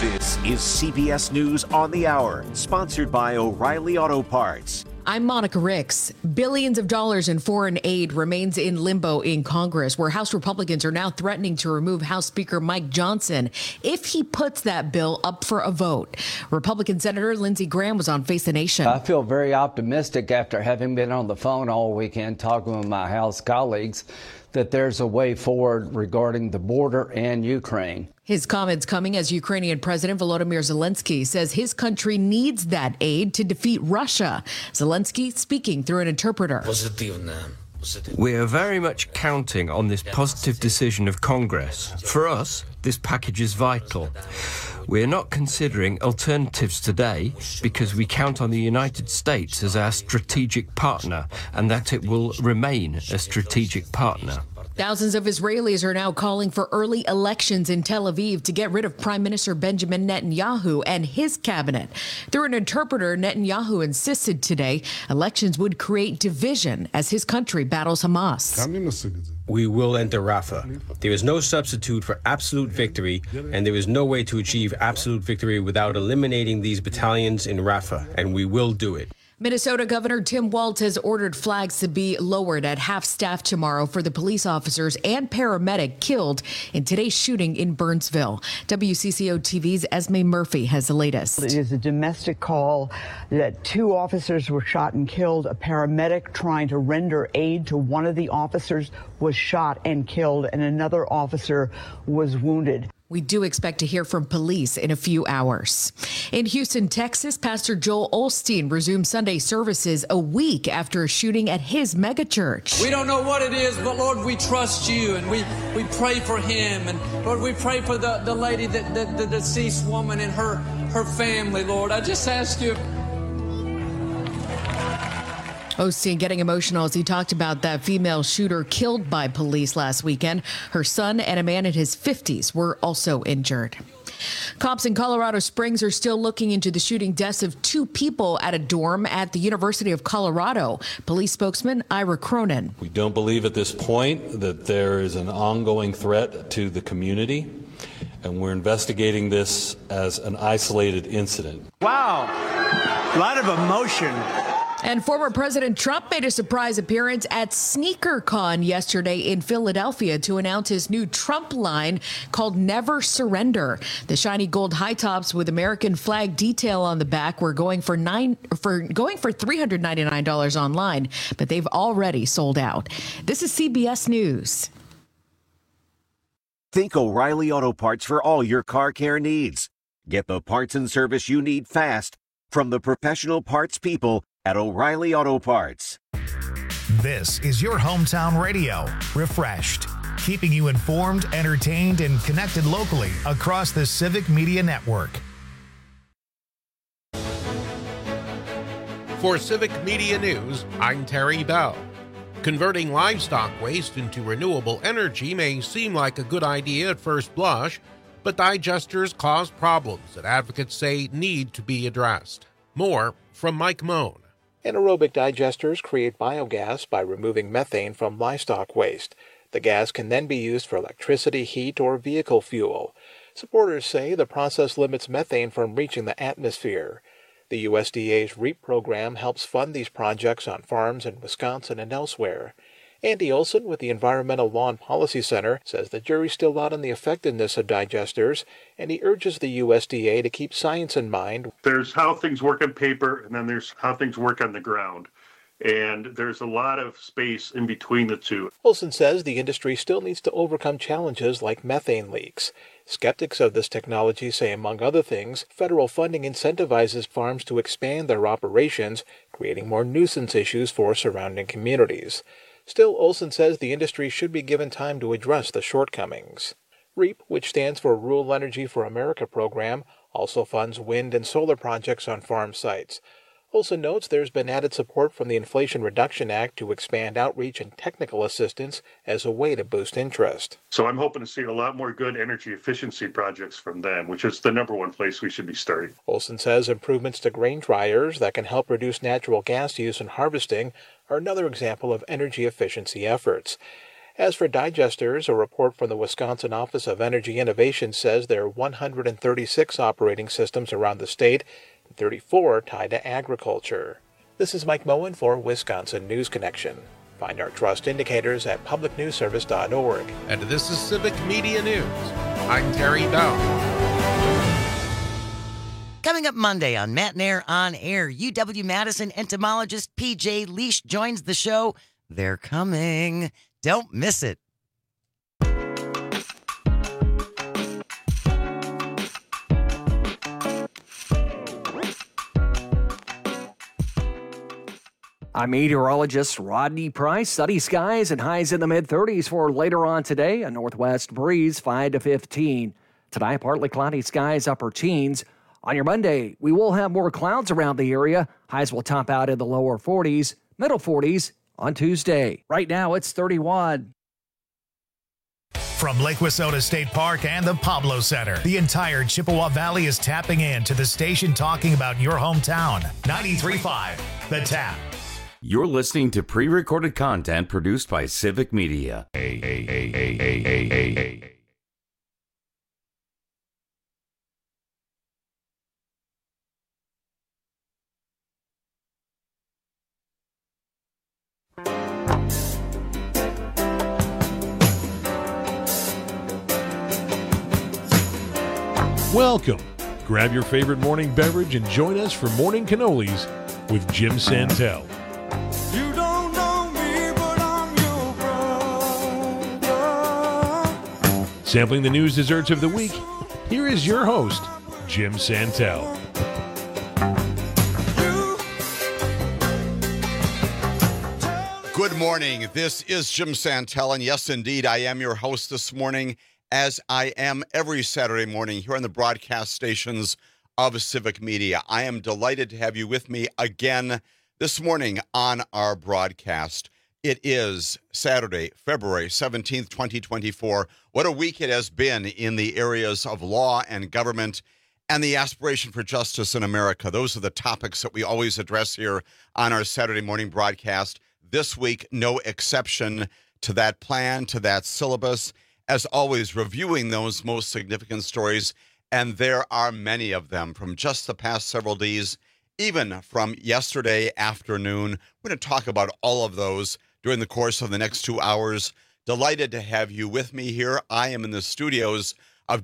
This is CBS News on the Hour, sponsored by O'Reilly Auto Parts. I'm Monica Ricks. Billions of dollars in foreign aid remains in limbo in Congress, where House Republicans are now threatening to remove House Speaker Mike Johnson if he puts that bill up for a vote. Republican Senator Lindsey Graham was on Face the Nation. I feel very optimistic after having been on the phone all weekend talking with my House colleagues that there's a way forward regarding the border and Ukraine. His comments coming as Ukrainian President Volodymyr Zelensky says his country needs that aid to defeat Russia. Zelensky speaking through an interpreter. We are very much counting on this positive decision of Congress. For us, this package is vital. We are not considering alternatives today because we count on the United States as our strategic partner and that it will remain a strategic partner. Thousands of Israelis are now calling for early elections in Tel Aviv to get rid of Prime Minister Benjamin Netanyahu and his cabinet. Through an interpreter, Netanyahu insisted today elections would create division as his country battles Hamas. We will enter Rafah. There is no substitute for absolute victory, and there is no way to achieve absolute victory without eliminating these battalions in Rafah, and we will do it. Minnesota Governor Tim Walz has ordered flags to be lowered at half-staff tomorrow for the police officers and paramedic killed in today's shooting in Burnsville. WCCO TV's Esme Murphy has the latest. It is a domestic call that 2 officers were shot and killed. A paramedic trying to render aid to one of the officers was shot and killed, and another officer was wounded. We do expect to hear from police in a few hours. In Houston, Texas, Pastor Joel Osteen resumed Sunday services a week after a shooting at his megachurch. We don't know what it is, but Lord, we trust you, and we pray for him. And Lord, we pray for the lady, the deceased woman and her family, Lord. I just ask you. Osteen getting emotional as he talked about that female shooter killed by police last weekend. Her son and a man in his 50s were also injured. Cops in Colorado Springs are still looking into the shooting deaths of 2 people at a dorm at the University of Colorado. Police spokesman Ira Cronin. We don't believe at this point that there is an ongoing threat to the community, and we're investigating this as an isolated incident. Wow, a lot of emotion. And former President Trump made a surprise appearance at SneakerCon yesterday in Philadelphia to announce his new Trump line called Never Surrender. The shiny gold high tops with American flag detail on the back were going for $399 online, but they've already sold out. This is CBS News. Think O'Reilly Auto Parts for all your car care needs. Get the parts and service you need fast from the professional parts people at O'Reilly Auto Parts. This is your hometown radio, Refreshed, keeping you informed, entertained, and connected locally across the Civic Media Network. For Civic Media News, I'm Terry Bell. Converting livestock waste into renewable energy may seem like a good idea at first blush, but digesters cause problems that advocates say need to be addressed. More from Mike Moan. Anaerobic digesters create biogas by removing methane from livestock waste. The gas can then be used for electricity, heat, or vehicle fuel. Supporters say the process limits methane from reaching the atmosphere. The USDA's REAP program helps fund these projects on farms in Wisconsin and elsewhere. Andy Olson with the Environmental Law and Policy Center says the jury's still out on the effectiveness of digesters, and he urges the USDA to keep science in mind. There's how things work on paper, and then there's how things work on the ground. And there's a lot of space in between the two. Olson says the industry still needs to overcome challenges like methane leaks. Skeptics of this technology say, among other things, federal funding incentivizes farms to expand their operations, creating more nuisance issues for surrounding communities. Still, Olson says the industry should be given time to address the shortcomings. REAP, which stands for Rural Energy for America program, also funds wind and solar projects on farm sites. Olson notes there's been added support from the Inflation Reduction Act to expand outreach and technical assistance as a way to boost interest. So I'm hoping to see a lot more good energy efficiency projects from them, which is the number one place we should be starting. Olson says improvements to grain dryers that can help reduce natural gas use and harvesting are another example of energy efficiency efforts. As for digesters, a report from the Wisconsin Office of Energy Innovation says there are 136 operating systems around the state, and 34 tied to agriculture. This is Mike Moen for Wisconsin News Connection. Find our trust indicators at publicnewsservice.org. And this is Civic Media News. I'm Terry Bell. Coming up Monday on Matt and Air On Air, UW-Madison entomologist P.J. Leash joins the show. They're coming. Don't miss it. I'm meteorologist Rodney Price. Sunny skies and highs in the mid-30s for later on today. A northwest breeze, 5 to 15. Tonight, partly cloudy skies, upper teens. On your Monday, we will have more clouds around the area. Highs will top out in the lower 40s, middle 40s on Tuesday. Right now, it's 31. From Lake Wissota State Park and the Pablo Center, the entire Chippewa Valley is tapping in to the station talking about your hometown. 93.5, The Tap. You're listening to pre-recorded content produced by Civic Media. Welcome. Grab your favorite morning beverage and join us for Morning Cannolis with Jim Santel. You don't know me, but I'm your brother. Sampling the news desserts of the week, here is your host, Jim Santel. Good morning. This is Jim Santel, and yes, indeed, I am your host this morning, as I am every Saturday morning here on the broadcast stations of Civic Media. I am delighted to have you with me again this morning on our broadcast. It is Saturday, February 17th, 2024. What a week it has been in the areas of law and government and the aspiration for justice in America. Those are the topics that we always address here on our Saturday morning broadcast. This week, no exception to that plan, to that syllabus. As always, reviewing those most significant stories, and there are many of them from just the past several days, even from yesterday afternoon. We're going to talk about all of those during the course of the next 2 hours. Delighted to have you with me here. I am in the studios of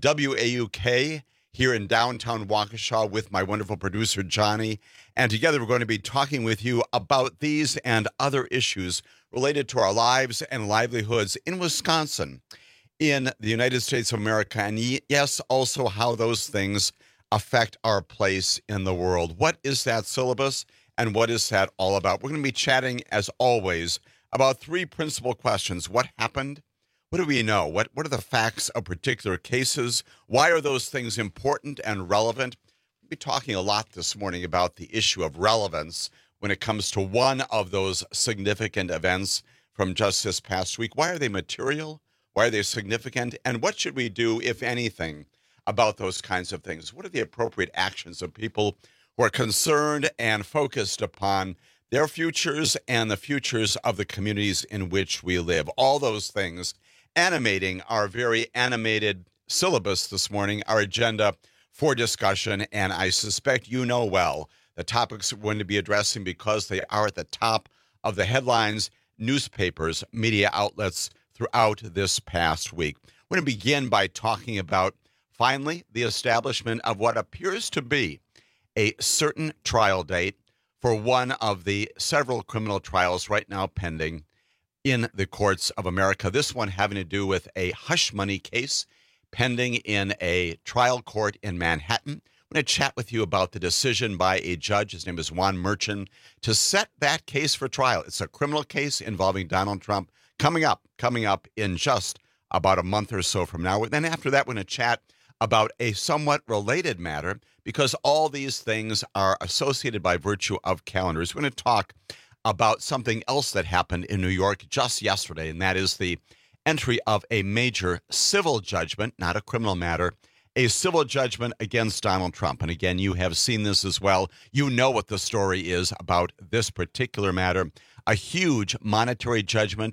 WAUK here in downtown Waukesha with my wonderful producer, Johnny, and together we're going to be talking with you about these and other issues related to our lives and livelihoods in Wisconsin, in the United States of America, and yes, also how those things affect our place in the world. What is that syllabus, and what is that all about? We're going to be chatting, as always, about three principal questions. What happened? What do we know? What are the facts of particular cases? Why are those things important and relevant? We'll be talking a lot this morning about the issue of relevance when it comes to one of those significant events from just this past week. Why are they material? Why are they significant? And what should we do, if anything, about those kinds of things? What are the appropriate actions of people who are concerned and focused upon their futures and the futures of the communities in which we live? All those things animating our very animated syllabus this morning, our agenda for discussion. And I suspect you know well the topics we're going to be addressing because they are at the top of the headlines, newspapers, media outlets throughout this past week. We're going to begin by talking about, finally, the establishment of what appears to be a certain trial date for one of the several criminal trials right now pending in the courts of America. This one having to do with a hush money case pending in a trial court in Manhattan. I'm going to chat with you about the decision by a judge, his name is Juan Merchan, to set that case for trial. It's a criminal case involving Donald Trump coming up in just about a month or so from now. Then after that, we're going to chat about a somewhat related matter because all these things are associated by virtue of calendars. We're going to talk about something else that happened in New York just yesterday, and that is the entry of a major civil judgment, not a criminal matter, a civil judgment against Donald Trump. And again, you have seen this as well. You know what the story is about this particular matter, a huge monetary judgment.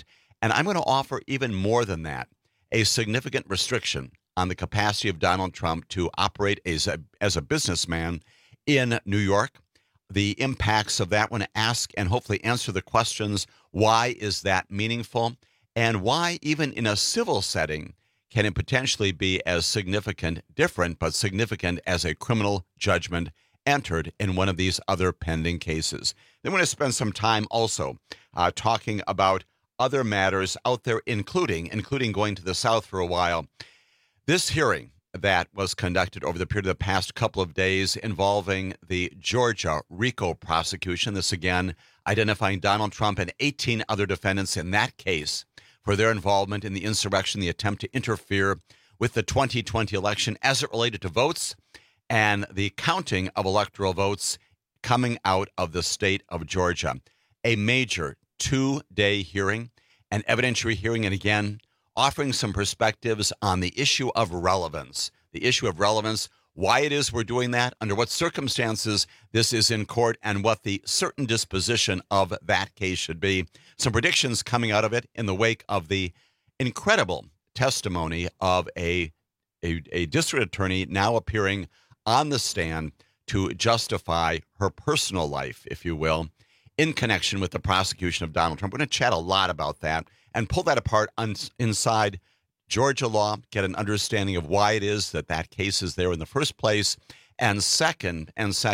And I'm going to offer even more than that, a significant restriction on the capacity of Donald Trump to operate as a businessman in New York. The impacts of that, I want to ask and hopefully answer the questions, why is that meaningful? And why, even in a civil setting, can it potentially be as significant, different, but significant as a criminal judgment entered in one of these other pending cases? Then we're going to spend some time also talking about other matters out there, including going to the South for a while. This hearing that was conducted over the period of the past couple of days involving the Georgia RICO prosecution, this again identifying Donald Trump and 18 other defendants in that case for their involvement in the insurrection, the attempt to interfere with the 2020 election as it related to votes and the counting of electoral votes coming out of the state of Georgia. A major 2-day hearing, an evidentiary hearing, and again, offering some perspectives on the issue of relevance. The issue of relevance, why it is we're doing that, under what circumstances this is in court, and what the certain disposition of that case should be. Some predictions coming out of it in the wake of the incredible testimony of a district attorney now appearing on the stand to justify her personal life, if you will, in connection with the prosecution of Donald Trump. We're going to chat a lot about that and pull that apart inside Georgia law, get an understanding of why it is that case is there in the first place, and second,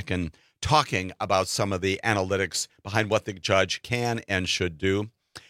talking about some of the analytics behind what the judge can and should do.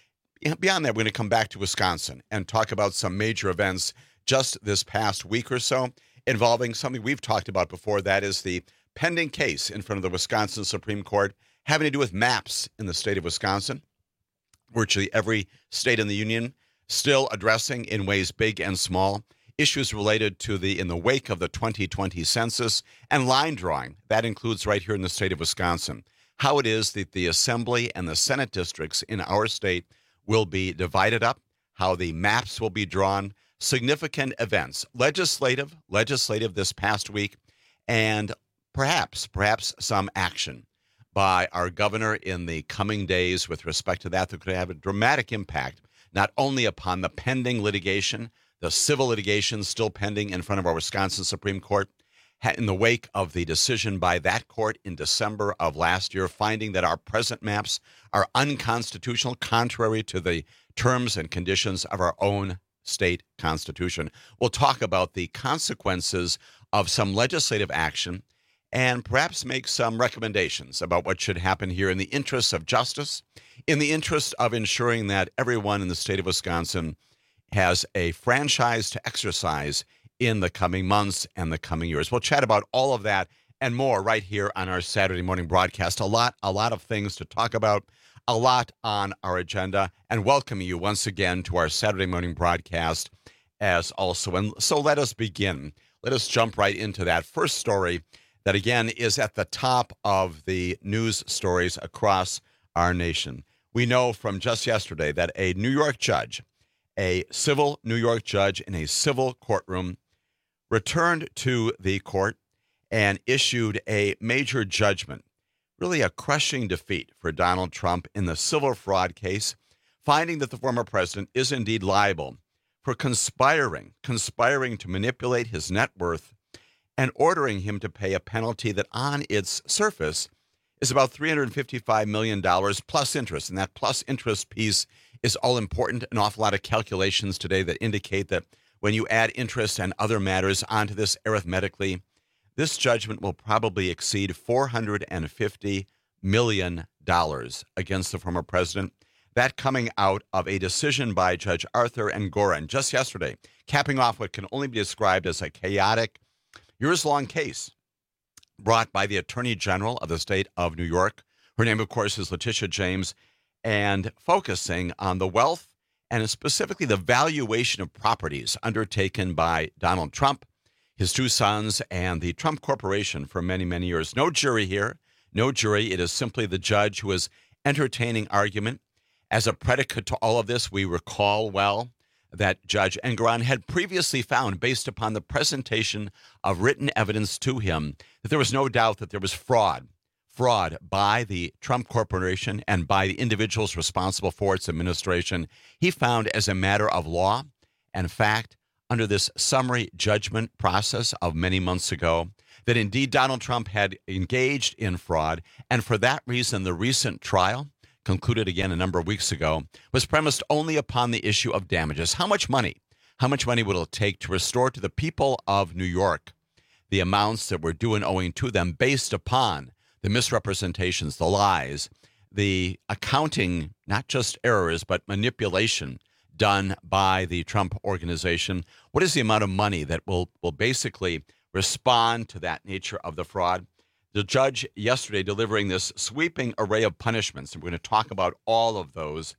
Beyond that, we're going to come back to Wisconsin and talk about some major events just this past week or so involving something we've talked about before, that is the pending case in front of the Wisconsin Supreme Court having to do with maps in the state of Wisconsin. Virtually every state in the union still addressing in ways big and small issues related to in the wake of the 2020 census and line drawing. That includes right here in the state of Wisconsin, how it is that the Assembly and the Senate districts in our state will be divided up, how the maps will be drawn, significant events, legislative this past week, and perhaps some action by our governor in the coming days with respect to that could have a dramatic impact, not only upon the pending litigation, the civil litigation still pending in front of our Wisconsin Supreme Court, in the wake of the decision by that court in December of last year, finding that our present maps are unconstitutional, contrary to the terms and conditions of our own state constitution. We'll talk about the consequences of some legislative action and perhaps make some recommendations about what should happen here in the interests of justice, in the interest of ensuring that everyone in the state of Wisconsin has a franchise to exercise in the coming months and the coming years. We'll chat about all of that and more right here on our Saturday morning broadcast. A lot of things to talk about, a lot on our agenda, and welcome you once again to our Saturday morning broadcast as also. And so let us begin. Let us jump right into that first story that, again, is at the top of the news stories across our nation. We know from just yesterday that a New York judge, a civil New York judge in a civil courtroom, returned to the court and issued a major judgment, really a crushing defeat for Donald Trump in the civil fraud case, finding that the former president is indeed liable for conspiring to manipulate his net worth and ordering him to pay a penalty that on its surface is about $355 million plus interest. And that plus interest piece is all important. An awful lot of calculations today that indicate that when you add interest and other matters onto this arithmetically, this judgment will probably exceed $450 million against the former president. That coming out of a decision by Judge Arthur Engoron just yesterday, capping off what can only be described as a chaotic, years-long case brought by the Attorney General of the state of New York. Her name, of course, is Letitia James, and focusing on the wealth and specifically the valuation of properties undertaken by Donald Trump, his two sons, and the Trump Corporation for many, many years. No jury here. No jury. It is simply the judge who is entertaining argument. As a predicate to all of this, we recall well that Judge Engoron had previously found, based upon the presentation of written evidence to him, that there was no doubt that there was fraud fraud by the Trump Corporation and by the individuals responsible for its administration, he found as a matter of law and fact, under this summary judgment process of many months ago, that indeed Donald Trump had engaged in fraud, and for that reason, the recent trial, concluded again a number of weeks ago, was premised only upon the issue of damages. How much money will it take to restore to the people of New York the amounts that were due and owing to them based upon the misrepresentations, the lies, the accounting, not just errors, but manipulation done by the Trump organization? What is the amount of money that will basically respond to that nature of the fraud? The judge yesterday delivering this sweeping array of punishments, and we're going to talk about all of those.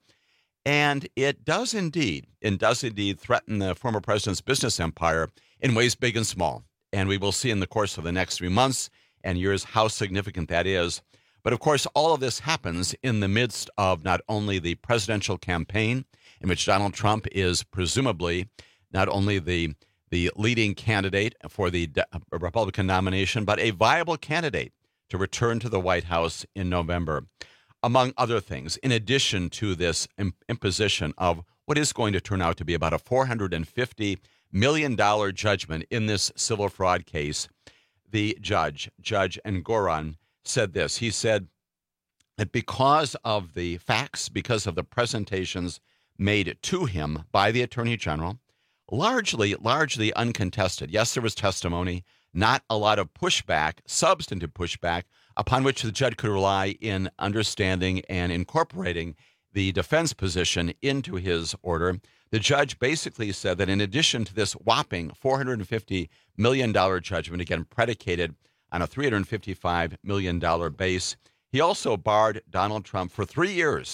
And it does indeed threaten the former president's business empire in ways big and small. And we will see in the course of the next 3 months and years how significant that is. But of course, all of this happens in the midst of not only the presidential campaign, in which Donald Trump is presumably not only the leading candidate for the Republican nomination, but a viable candidate to return to the White House in November. Among other things, in addition to this imposition of what is going to turn out to be about a $450 million judgment in this civil fraud case, the Judge Engoron, said this. He said that because of the facts, because of the presentations made to him by the Attorney General, largely uncontested. Yes, there was testimony, not a lot of pushback, substantive pushback, upon which the judge could rely in understanding and incorporating the defense position into his order. The judge basically said that in addition to this whopping $450 million judgment, again predicated on a $355 million base, he also barred Donald Trump for 3 years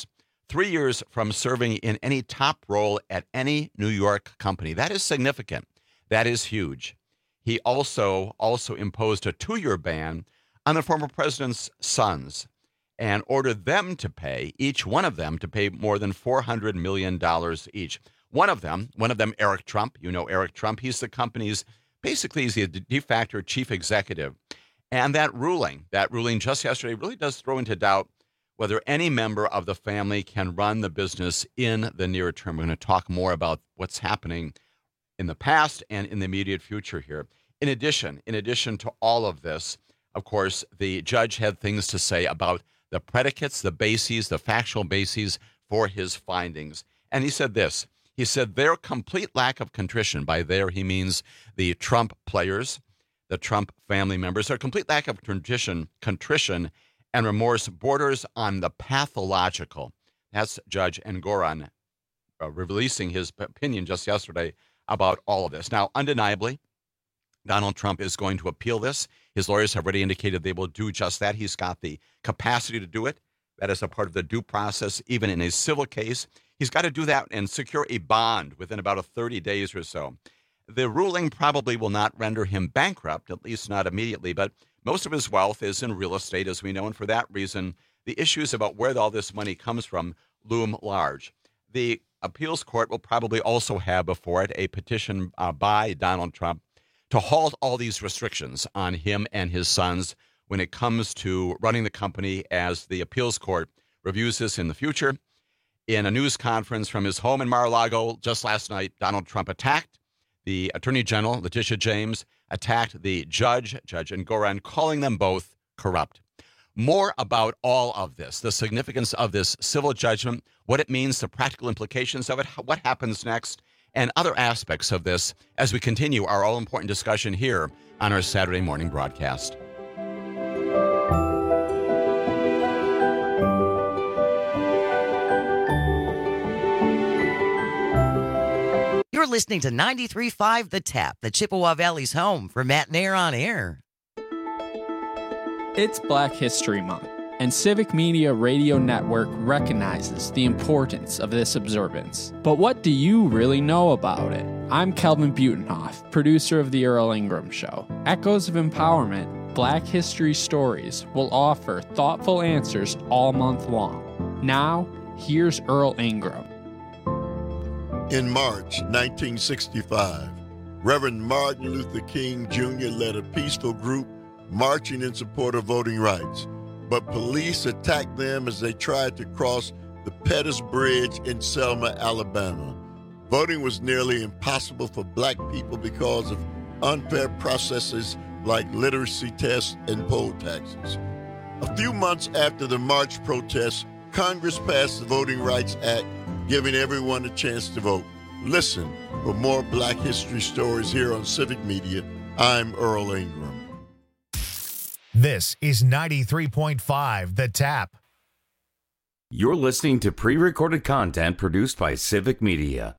from serving in any top role at any New York company. That is significant. That is huge. He also imposed a 2-year ban on the former president's sons and ordered them to pay, each one of them, to pay more than $400 million each. One of them, Eric Trump. You know Eric Trump. He's the company's, basically he's the de facto chief executive. And that ruling just yesterday really does throw into doubt whether any member of the family can run the business in the near term. We're going to talk more about what's happening in the past and in the immediate future here. In addition to all of this, of course, the judge had things to say about the predicates, the bases, the factual bases for his findings. And he said this. He said their complete lack of contrition, by there he means the Trump players, the Trump family members, their complete lack of contrition and remorse borders on the pathological. That's Judge Engoron releasing his opinion just yesterday about all of this. Now, undeniably, Donald Trump is going to appeal this. His lawyers have already indicated they will do just that. He's got the capacity to do it. That is a part of the due process, even in a civil case. He's got to do that and secure a bond within about 30 days or so. The ruling probably will not render him bankrupt, at least not immediately, but most of his wealth is in real estate, as we know, and for that reason, the issues about where all this money comes from loom large. The appeals court will probably also have before it a petition by Donald Trump to halt all these restrictions on him and his sons when it comes to running the company, as the appeals court reviews this in the future. In a news conference from his home in Mar-a-Lago just last night, Donald Trump attacked the Attorney General, Letitia James, attacked the Judge Engoron, calling them both corrupt. More about all of this, the significance of this civil judgment, what it means, the practical implications of it, what happens next, and other aspects of this as we continue our all-important discussion here on our Saturday morning broadcast. You're listening to 93.5 The Tap, the Chippewa Valley's home for Matt Nair on Air. It's Black History Month, and Civic Media Radio Network recognizes the importance of this observance. But what do you really know about it? I'm Kelvin Butenhoff, producer of The Earl Ingram Show. Echoes of Empowerment, Black History Stories will offer thoughtful answers all month long. Now, here's Earl Ingram. In March 1965, Reverend Martin Luther King Jr. led a peaceful group marching in support of voting rights. but police attacked them as they tried to cross the Pettus Bridge in Selma, Alabama. Voting was nearly impossible for black people because of unfair processes like literacy tests and poll taxes. A few months after the March protests, Congress passed the Voting Rights Act, giving everyone a chance to vote. Listen for more Black history stories here on Civic Media. I'm Earl Ingram. This is 93.5 The Tap. You're listening to pre-recorded content produced by Civic Media.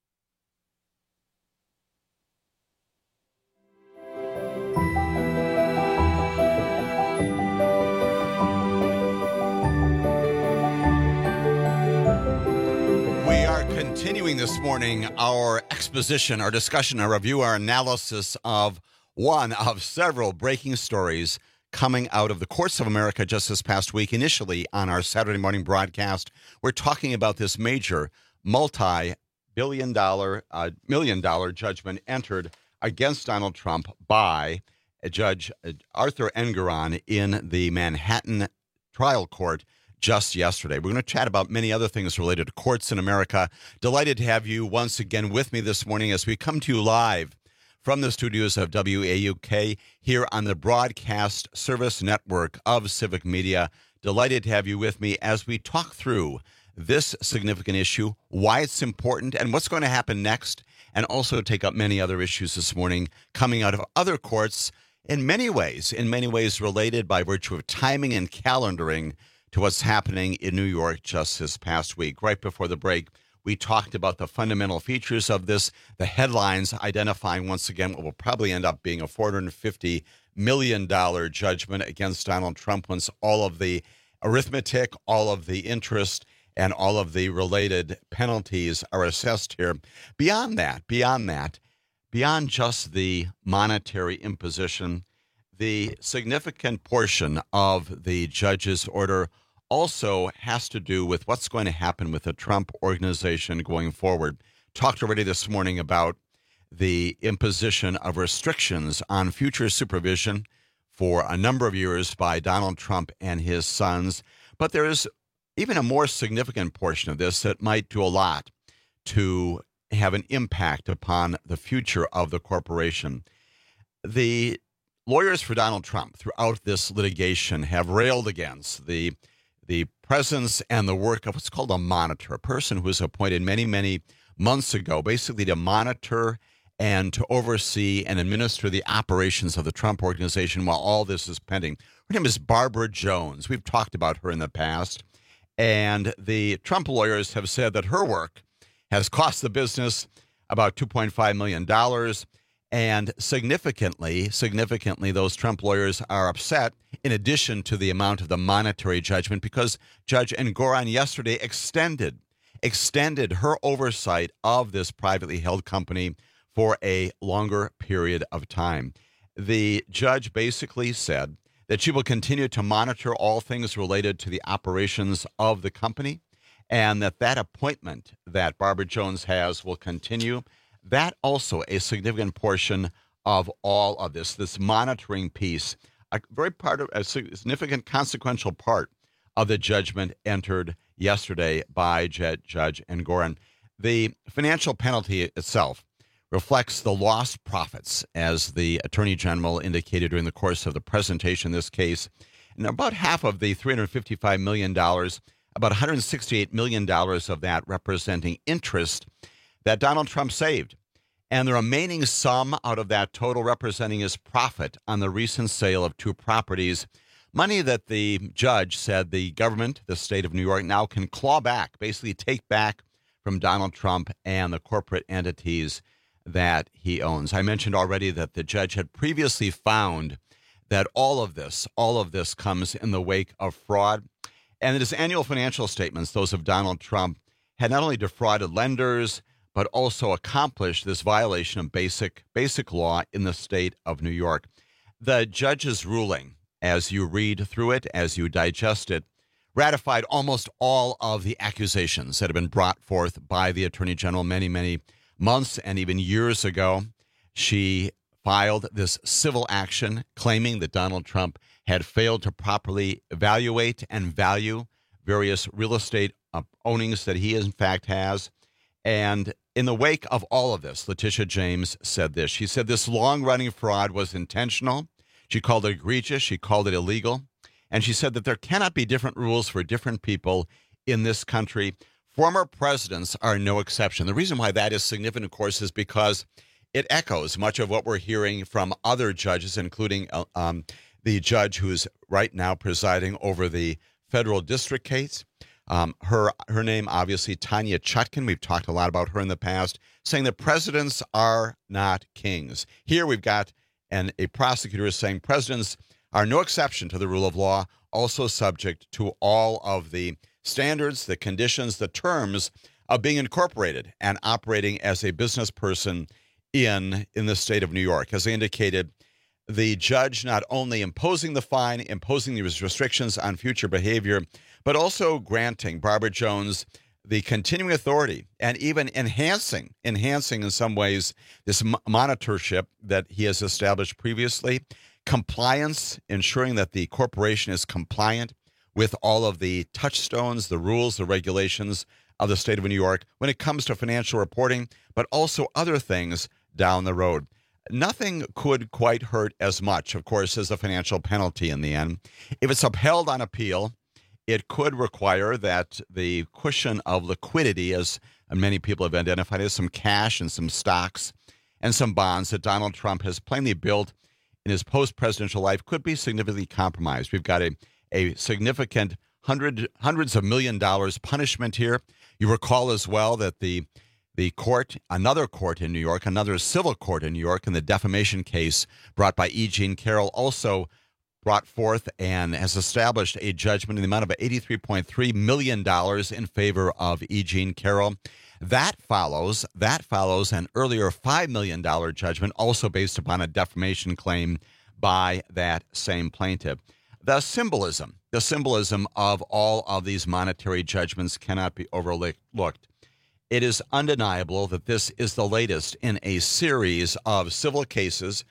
We are continuing this morning our exposition, our discussion, our review, our analysis of one of several breaking stories coming out of the courts of America just this past week. Initially, on our Saturday morning broadcast, we're talking about this major multi-billion dollar, million-dollar judgment entered against Donald Trump by Judge Arthur Engoron in the Manhattan trial court just yesterday. We're going to chat about many other things related to courts in America. Delighted to have you once again with me this morning as we come to you live from the studios of WAUK here on the Broadcast Service Network of Civic Media. Delighted to have you with me as we talk through this significant issue, why it's important, and what's going to happen next, and also take up many other issues this morning coming out of other courts in many ways related by virtue of timing and calendaring to what's happening in New York just this past week. Right before the break, we talked about the fundamental features of this, the headlines identifying once again what will probably end up being a $450 million judgment against Donald Trump once all of the arithmetic, all of the interest, and all of the related penalties are assessed here. Beyond just the monetary imposition, the significant portion of the judge's order also has to do with what's going to happen with the Trump organization going forward. Talked already this morning about the imposition of restrictions on future supervision for a number of years by Donald Trump and his sons. But there is even a more significant portion of this that might do a lot to have an impact upon the future of the corporation. The lawyers for Donald Trump throughout this litigation have railed against the presence and the work of what's called a monitor, a person who was appointed many, many months ago, basically to monitor and to oversee and administer the operations of the Trump organization while all this is pending. Her name is Barbara Jones. We've talked about her in the past. And the Trump lawyers have said that her work has cost the business about $2.5 million. And significantly, those Trump lawyers are upset, in addition to the amount of the monetary judgment, because Judge Engoron yesterday extended her oversight of this privately held company for a longer period of time. The judge basically said that she will continue to monitor all things related to the operations of the company, and that appointment that Barbara Jones has will continue. That also a significant portion of all of this monitoring piece, a significant consequential part of the judgment entered yesterday by Judge Engoron. The financial penalty itself reflects the lost profits, as the Attorney General indicated during the course of the presentation in this case. And about half of the $355 million, about $168 million of that representing interest that Donald Trump saved, and the remaining sum out of that total representing his profit on the recent sale of two properties, money that the judge said the government, the state of New York, now can claw back, basically take back from Donald Trump and the corporate entities that he owns. I mentioned already that the judge had previously found that all of this comes in the wake of fraud, and that his annual financial statements, those of Donald Trump, had not only defrauded lenders, but also accomplished this violation of basic law in the state of New York. The judge's ruling, as you read through it, as you digest it, ratified almost all of the accusations that have been brought forth by the Attorney General many, many months and even years ago. She filed this civil action claiming that Donald Trump had failed to properly evaluate and value various real estate ownings that he in fact has. And in the wake of all of this, Letitia James said this. She said this long-running fraud was intentional. She called it egregious. She called it illegal. And she said that there cannot be different rules for different people in this country. Former presidents are no exception. The reason why that is significant, of course, is because it echoes much of what we're hearing from other judges, including the judge who is right now presiding over the federal district case. Her name, obviously, Tanya Chutkan. We've talked a lot about her in the past, saying that presidents are not kings. Here we've got a prosecutor is saying presidents are no exception to the rule of law, also subject to all of the standards, the conditions, the terms of being incorporated and operating as a business person in the state of New York. As I indicated, the judge not only imposing the fine, imposing these restrictions on future behavior, but also granting Barbara Jones the continuing authority and even enhancing in some ways this monitorship that he has established previously, compliance, ensuring that the corporation is compliant with all of the touchstones, the rules, the regulations of the state of New York when it comes to financial reporting, but also other things down the road. Nothing could quite hurt as much, of course, as the financial penalty in the end. If it's upheld on appeal, it could require that the cushion of liquidity, as many people have identified, as some cash and some stocks and some bonds that Donald Trump has plainly built in his post-presidential life, could be significantly compromised. We've got a significant hundreds of $1 million punishment here. You recall as well that the court, another court in New York, another civil court in New York, in the defamation case brought by E. Jean Carroll, also brought forth and has established a judgment in the amount of $83.3 million in favor of E. Jean Carroll. That follows an earlier $5 million judgment, also based upon a defamation claim by that same plaintiff. The symbolism of all of these monetary judgments cannot be overlooked. It is undeniable that this is the latest in a series of civil cases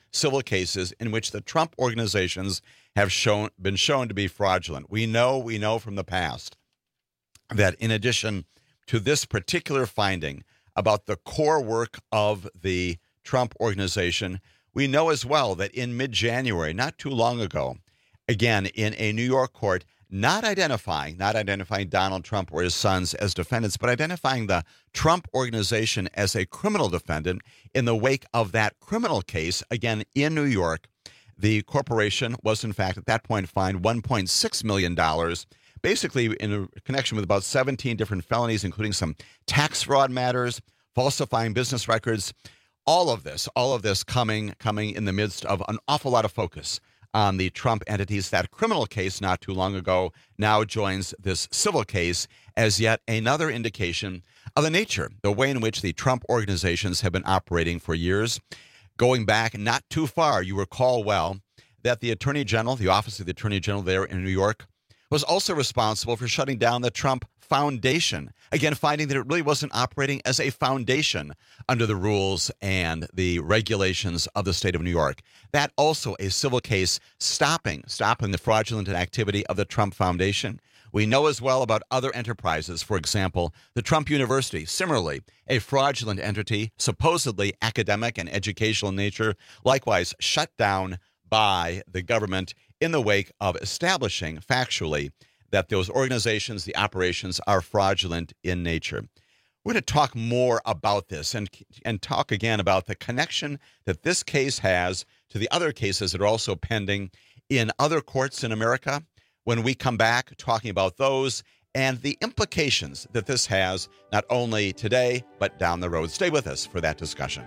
in which the Trump organizations have been shown to be fraudulent. We know from the past that in addition to this particular finding about the core work of the Trump organization, we know as well that in mid-January, not too long ago, again, in a New York court, not identifying Donald Trump or his sons as defendants, but identifying the Trump organization as a criminal defendant in the wake of that criminal case, again, in New York. The corporation was, in fact, at that point fined $1.6 million, basically in connection with about 17 different felonies, including some tax fraud matters, falsifying business records. All of this coming in the midst of an awful lot of focus on the Trump entities. That criminal case not too long ago now joins this civil case as yet another indication of the way in which the Trump organizations have been operating for years. Going back not too far, you recall well that the Attorney General, the Office of the Attorney General there in New York, was also responsible for shutting down the Trump Foundation, again, finding that it really wasn't operating as a foundation under the rules and the regulations of the state of New York. That also a civil case stopping the fraudulent activity of the Trump Foundation. We know as well about other enterprises. For example, the Trump University, similarly, a fraudulent entity, supposedly academic and educational in nature, likewise shut down by the government in the wake of establishing factually that those organizations, the operations, are fraudulent in nature. We're going to talk more about this and talk again about the connection that this case has to the other cases that are also pending in other courts in America when we come back, talking about those and the implications that this has not only today, but down the road. Stay with us for that discussion.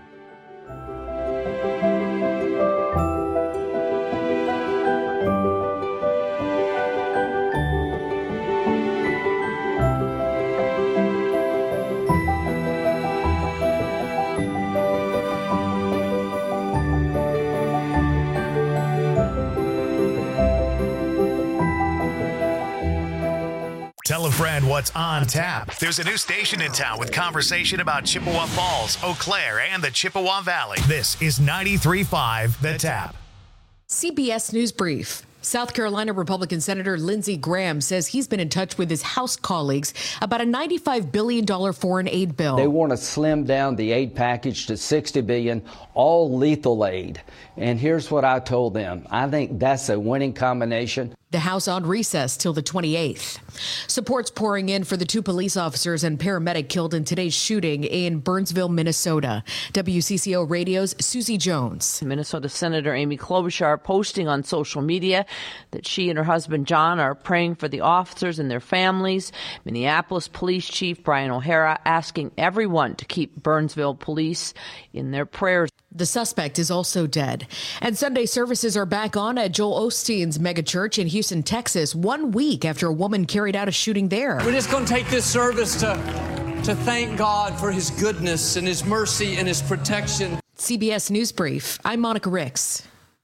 friend, what's on tap? There's a new station in town with conversation about Chippewa Falls, Eau Claire, and the Chippewa Valley. This is 93.5 The Tap. CBS News Brief. South Carolina Republican Senator Lindsey Graham says he's been in touch with his House colleagues about a $95 billion foreign aid bill. They want to slim down the aid package to $60 billion, all lethal aid. And here's what I told them. I think that's a winning combination. The House on recess till the 28th. Support's pouring in for the 2 police officers and paramedic killed in today's shooting in Burnsville, Minnesota. WCCO Radio's Susie Jones. Minnesota Senator Amy Klobuchar posting on social media that she and her husband John are praying for the officers and their families. Minneapolis Police Chief Brian O'Hara asking everyone to keep Burnsville police in their prayers. The suspect is also dead. And Sunday services are back on at Joel Osteen's megachurch in Houston, Texas, 1 week after a woman carried out a shooting there. We're just going to take this service to thank God for his goodness and his mercy and his protection. CBS News Brief. I'm Monica Ricks.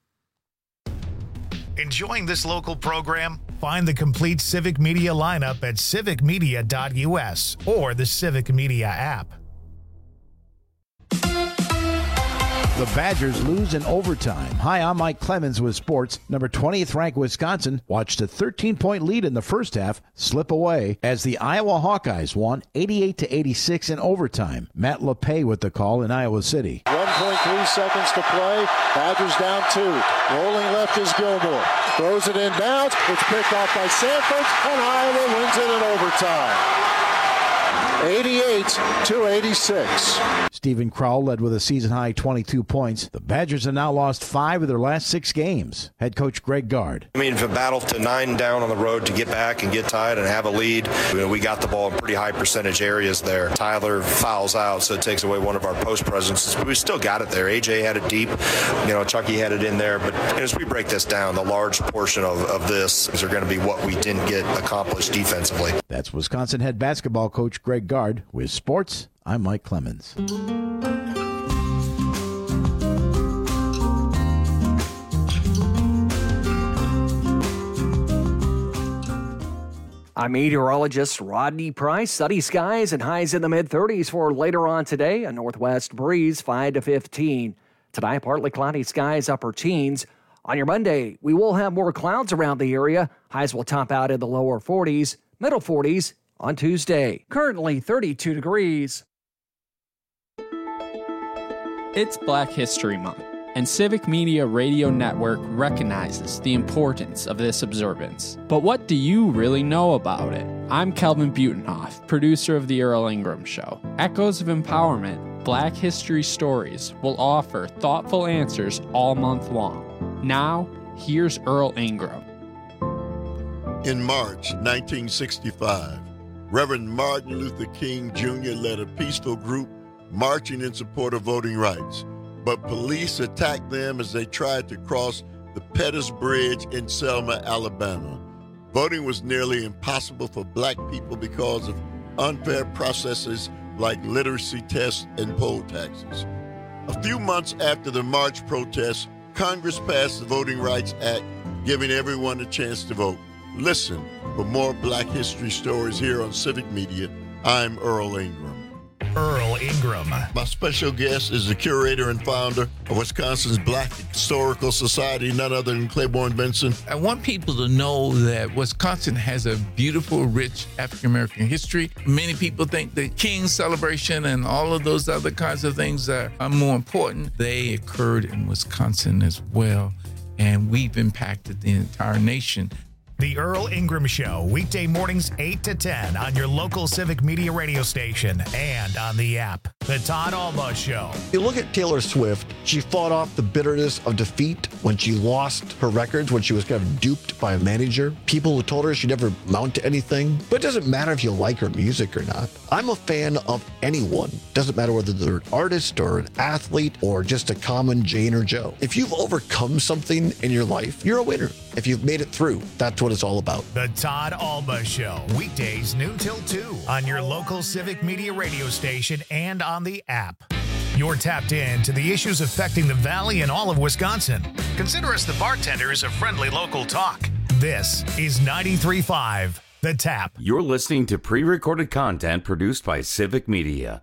Enjoying this local program? Find the complete Civic Media lineup at civicmedia.us or the Civic Media app. The Badgers lose in overtime. Hi, I'm Mike Clemens with sports. Number 20th ranked Wisconsin watched a 13-point lead in the first half slip away as the Iowa Hawkeyes won 88-86 in overtime. Matt LePay with the call in Iowa City. 1.3 seconds to play. Badgers down 2. Rolling left is Gilmore. Throws it in bounds. It's picked off by Sanford, and Iowa wins it in overtime. 88-86. Stephen Crowell led with a season-high 22 points. The Badgers have now lost 5 of their last 6 games. Head coach Greg Gard. I mean, if a battle to 9 down on the road to get back and get tied and have a lead, we got the ball in pretty high percentage areas there. Tyler fouls out, so it takes away one of our post presences. But we still got it there. AJ had it deep. Chucky had it in there. But as we break this down, the large portion of this is going to be what we didn't get accomplished defensively. That's Wisconsin head basketball coach Greg Gard. With sports, I'm Mike Clemens. I'm meteorologist Rodney Price. Sunny skies and highs in the mid-30s for later on today. A northwest breeze, 5 to 15. Tonight, partly cloudy skies, upper teens. On your Monday, we will have more clouds around the area. Highs will top out in the lower 40s, middle 40s on Tuesday. Currently 32 degrees. It's Black History Month, and Civic Media Radio Network recognizes the importance of this observance. But what do you really know about it? I'm Kelvin Butenhoff, producer of The Earl Ingram Show. Echoes of Empowerment, Black History Stories will offer thoughtful answers all month long. Now, here's Earl Ingram. In March 1965, Reverend Martin Luther King Jr. led a peaceful group marching in support of voting rights, but police attacked them as they tried to cross the Pettus Bridge in Selma, Alabama. Voting was nearly impossible for black people because of unfair processes like literacy tests and poll taxes. A few months after the march protests, Congress passed the Voting Rights Act, giving everyone a chance to vote. Listen for more Black history stories here on Civic Media. I'm Earl Ingram. Earl Ingram. My special guest is the curator and founder of Wisconsin's Black Historical Society, none other than Claiborne Benson. I want people to know that Wisconsin has a beautiful, rich African-American history. Many people think the King's celebration and all of those other kinds of things are more important. They occurred in Wisconsin as well, and we've impacted the entire nation. The Earl Ingram Show, weekday mornings 8 to 10 on your local Civic Media radio station and on the app. The Todd Alba Show. You look at Taylor Swift, she fought off the bitterness of defeat when she lost her records, when she was kind of duped by a manager. People who told her she'd never amount to anything. But it doesn't matter if you like her music or not. I'm a fan of anyone. Doesn't matter whether they're an artist or an athlete or just a common Jane or Joe. If you've overcome something in your life, you're a winner. If you've made it through, that's what it's all about. The Todd Alba Show, weekdays noon till 2 on your local Civic Media radio station and on the app. You're tapped in to the issues affecting the Valley and all of Wisconsin. Consider us the bartenders of friendly local talk. This is 93.5 The Tap. You're listening to pre-recorded content produced by Civic Media.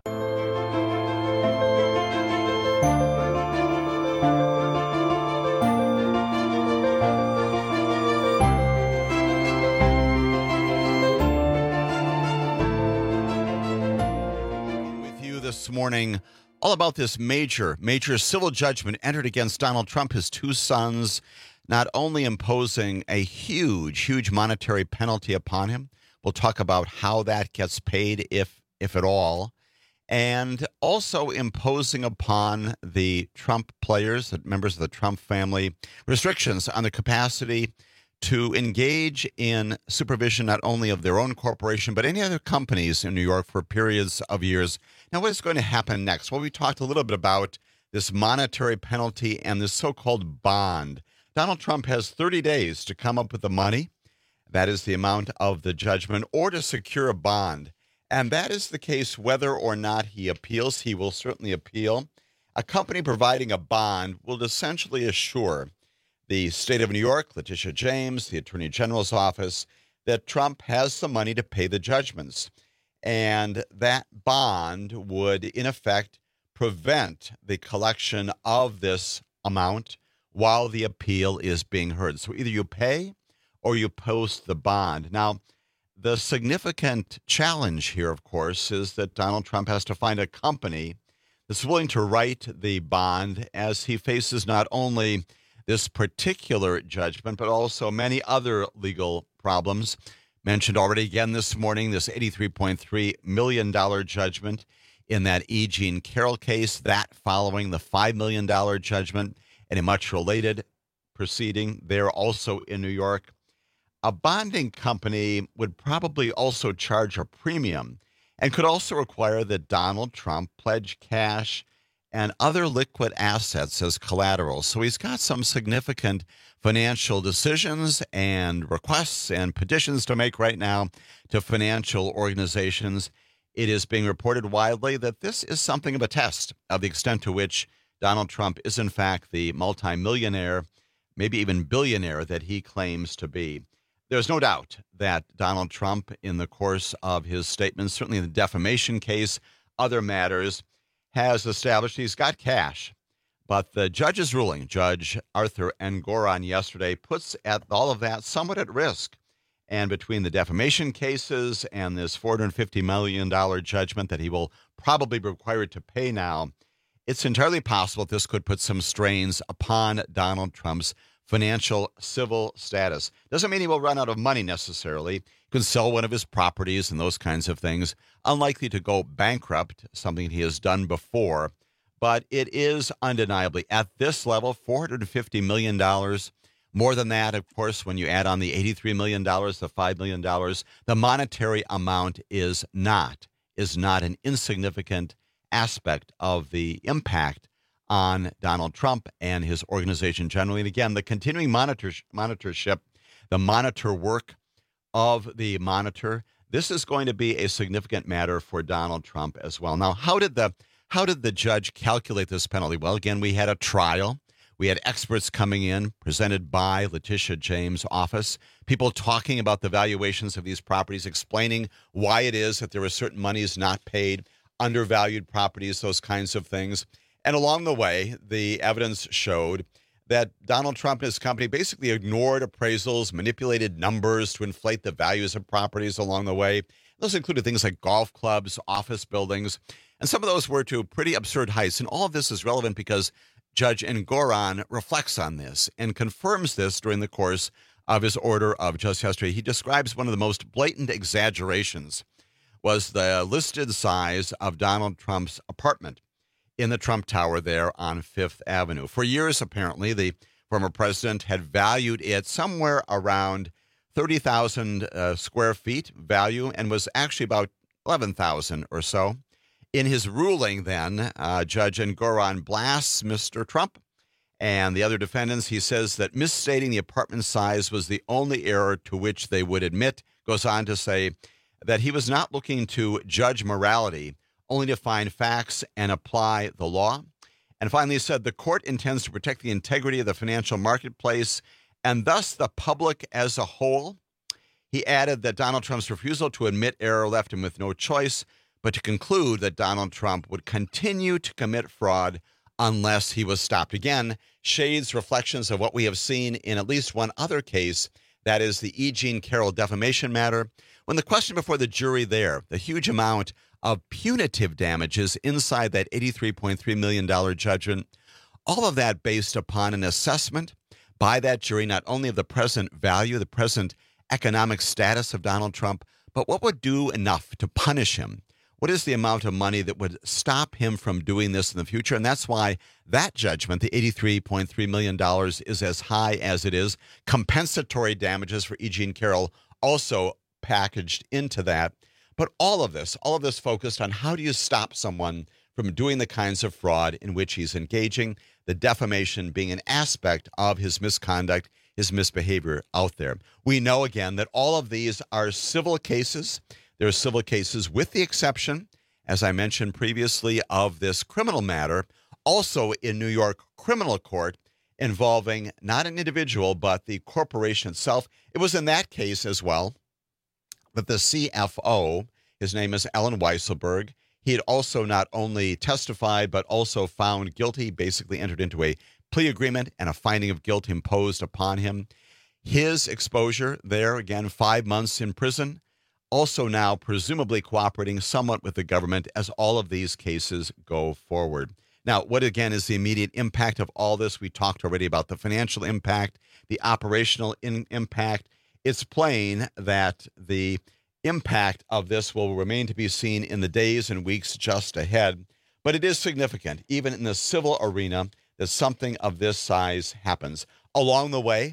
With you this morning, all about this major civil judgment entered against Donald Trump, his two sons, not only imposing a huge monetary penalty upon him. We'll talk about how that gets paid, if at all, and also imposing upon the Trump players, the members of the Trump family, restrictions on the capacity to engage in supervision not only of their own corporation, but any other companies in New York for periods of years. Now, what is going to happen next? Well, we talked a little bit about this monetary penalty and this so-called bond. Donald Trump has 30 days to come up with the money. That is the amount of the judgment, or to secure a bond. And that is the case whether or not he appeals. He will certainly appeal. A company providing a bond will essentially assure the state of New York, Letitia James, the Attorney General's office, that Trump has the money to pay the judgments. And that bond would, in effect, prevent the collection of this amount while the appeal is being heard. So either you pay or you post the bond. Now, the significant challenge here, of course, is that Donald Trump has to find a company that's willing to write the bond, as he faces not only this particular judgment, but also many other legal problems. Mentioned already again this morning, this $83.3 million judgment in that E. Jean Carroll case, that following the $5 million judgment in a much related proceeding there also in New York. A bonding company would probably also charge a premium and could also require that Donald Trump pledge cash and other liquid assets as collateral. So he's got some significant financial decisions and requests and petitions to make right now to financial organizations. It is being reported widely that this is something of a test of the extent to which Donald Trump is, in fact, the multimillionaire, maybe even billionaire that he claims to be. There's no doubt that Donald Trump, in the course of his statements, certainly in the defamation case, other matters, has established he's got cash. But the judge's ruling, Judge Arthur Engoron yesterday, puts at all of that somewhat at risk. And between the defamation cases and this $450 million judgment that he will probably be required to pay now, it's entirely possible this could put some strains upon Donald Trump's financial civil status. Doesn't mean he will run out of money necessarily. He could sell one of his properties and those kinds of things. Unlikely to go bankrupt, something he has done before. But it is undeniably at this level, $450 million. More than that, of course, when you add on the $83 million, the $5 million, the monetary amount is not an insignificant aspect of the impact on Donald Trump and his organization generally. And again, the continuing monitorship, the monitor work of the monitor, this is going to be a significant matter for Donald Trump as well. Now, how did the judge calculate this penalty? Well, again, we had a trial. We had experts coming in, presented by Letitia James' office, people talking about the valuations of these properties, explaining why it is that there were certain monies not paid, undervalued properties, those kinds of things. And along the way, the evidence showed that Donald Trump and his company basically ignored appraisals, manipulated numbers to inflate the values of properties along the way. Those included things like golf clubs, office buildings, and some of those were to pretty absurd heights. And all of this is relevant because Judge Engoron reflects on this and confirms this during the course of his order of just yesterday. He describes one of the most blatant exaggerations was the listed size of Donald Trump's apartment in the Trump Tower there on Fifth Avenue. For years, apparently, the former president had valued it somewhere around 30,000 square feet value and was actually about 11,000 or so. In his ruling then, Judge Engoron blasts Mr. Trump and the other defendants. He says that misstating the apartment size was the only error to which they would admit. Goes on to say that he was not looking to judge morality, only to find facts and apply the law. And finally said the court intends to protect the integrity of the financial marketplace and thus the public as a whole. He added that Donald Trump's refusal to admit error left him with no choice but to conclude that Donald Trump would continue to commit fraud unless he was stopped. Again, shades, reflections of what we have seen in at least one other case, that is the E. Jean Carroll defamation matter. When the question before the jury there, the huge amount of punitive damages inside that $83.3 million judgment, all of that based upon an assessment by that jury not only of the present value, the present economic status of Donald Trump, but what would do enough to punish him. What is the amount of money that would stop him from doing this in the future? And that's why that judgment, the $83.3 million, is as high as it is. Compensatory damages for E. Jean Carroll also packaged into that. But all of this focused on how do you stop someone from doing the kinds of fraud in which he's engaging, the defamation being an aspect of his misconduct, his misbehavior out there. We know, again, that all of these are civil cases. There are civil cases with the exception, as I mentioned previously, of this criminal matter, also in New York criminal court, involving not an individual, but the corporation itself. It was in that case as well that the CFO, his name is Alan Weisselberg, he had also not only testified, but also found guilty, basically entered into a plea agreement and a finding of guilt imposed upon him. His exposure there, again, 5 months in prison, also now presumably cooperating somewhat with the government as all of these cases go forward. Now, what again is the immediate impact of all this? We talked already about the financial impact, the operational impact. It's plain that the impact of this will remain to be seen in the days and weeks just ahead, but it is significant, even in the civil arena, that something of this size happens. Along the way,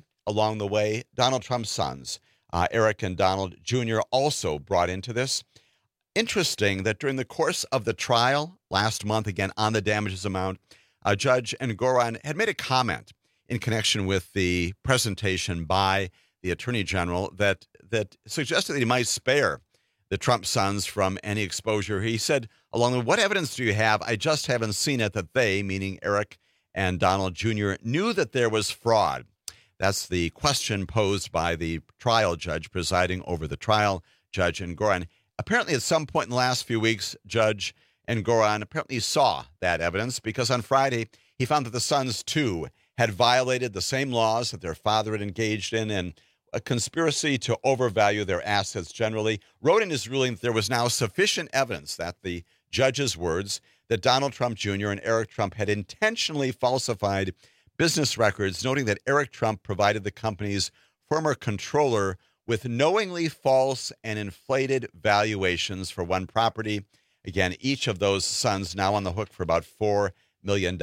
Donald Trump's sons, Eric and Donald Jr., also brought into this. Interesting that during the course of the trial last month, again, on the damages amount, Judge Engoron had made a comment in connection with the presentation by the Attorney General that suggested that he might spare the Trump sons from any exposure. He said, along with, what evidence do you have? I just haven't seen it that they, meaning Eric and Donald Jr., knew that there was fraud. That's the question posed by the trial judge presiding over the trial, Judge Engoron. Apparently, at some point in the last few weeks, Judge Engoron apparently saw that evidence because on Friday, he found that the sons, too, had violated the same laws that their father had engaged in and a conspiracy to overvalue their assets generally, wrote in his ruling that there was now sufficient evidence, that the judge's words, that Donald Trump Jr. and Eric Trump had intentionally falsified business records, noting that Eric Trump provided the company's former controller with knowingly false and inflated valuations for one property. Again, each of those sons now on the hook for about $4 million.